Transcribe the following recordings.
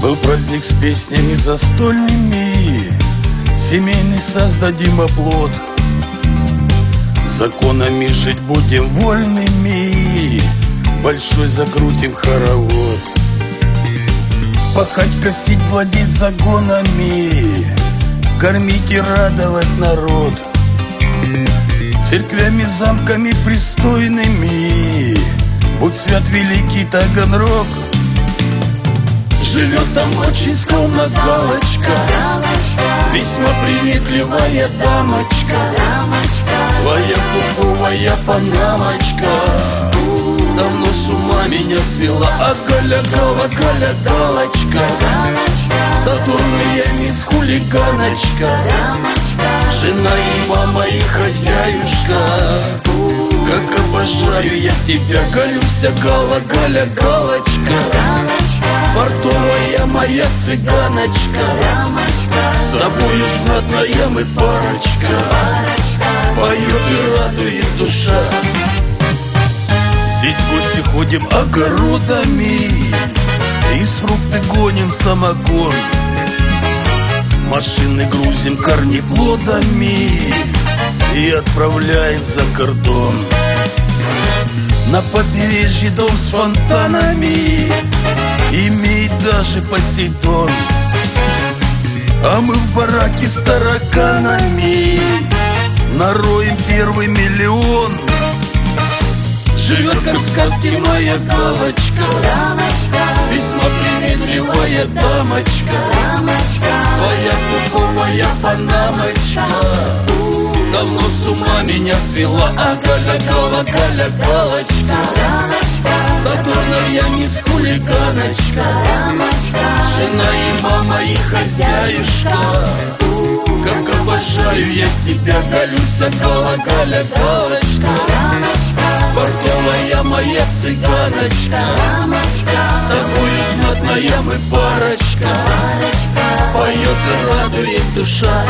Был праздник с песнями застольными, семейный создадим оплот. Законами жить будем вольными, большой закрутим хоровод. Пахать, косить, владеть загонами, кормить и радовать народ. Церквями, замками пристойными, будь свят великий Таганрог. Живет там очень скромно галочка, весьма приветливая дамочка, твоя пуховая панамочка давно с ума меня свела. А Галя, галочка, задорная мисс хулиганочка, жена и мама и хозяюшка. Как обожаю я тебя, Галюся, Галя, галочка, фартовая моя цыганочка, с тобою знатная мы парочка, поет и радует душа. Здесь в гости ходим огородами, из фрукты гоним самогон, машины грузим корнеплодами и отправляем за кордон. На побережье дом с фонтанами имеет даже Посейдон, а мы в бараке с тараканами нароем первый миллион. Живет как в сказке моя галочка, весьма приветливая дамочка, твоя пуховая панамочка давно с ума меня свела. А Галя, галочка, задорная мисс хулиганочка, жена и мама и хозяюшка. Как обожаю я тебя, Галюся, Галя, галочка, фартовая моя цыганочка, с тобою знатная мы парочка, поет и радует душа.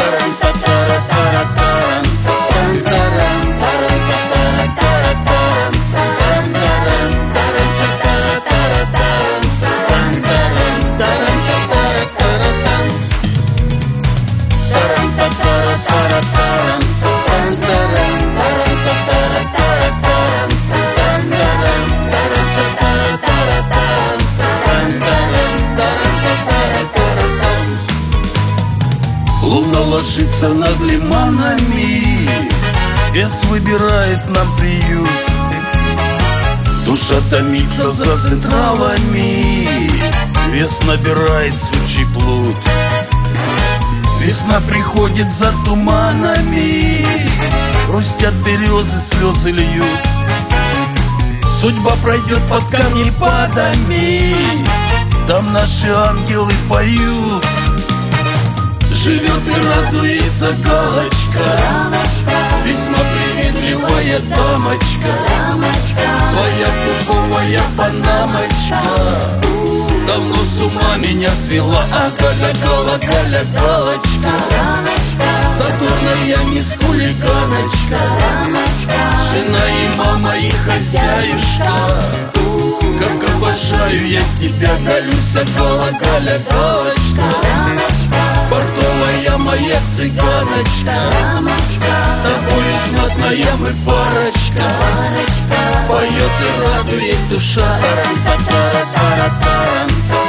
Луна ложится над лиманами, бес выбирает нам приют. Душа томится за централами, вес набирает сучий плут. Весна приходит за туманами, грустят березы, слезы льют. Судьба пройдет под камнепадами, там наши ангелы поют. Живет и радуется галочка, весьма приветливая дамочка, твоя пуховая панамочка давно с ума меня свела. А Галя, галочка, задорная мисс хулиганочка, жена и мама и хозяюшка. Как обожаю я тебя, Галюся, Галя, галочка, фартовая моя цыганочка, с тобою знатная мы парочка, поет и радует душа.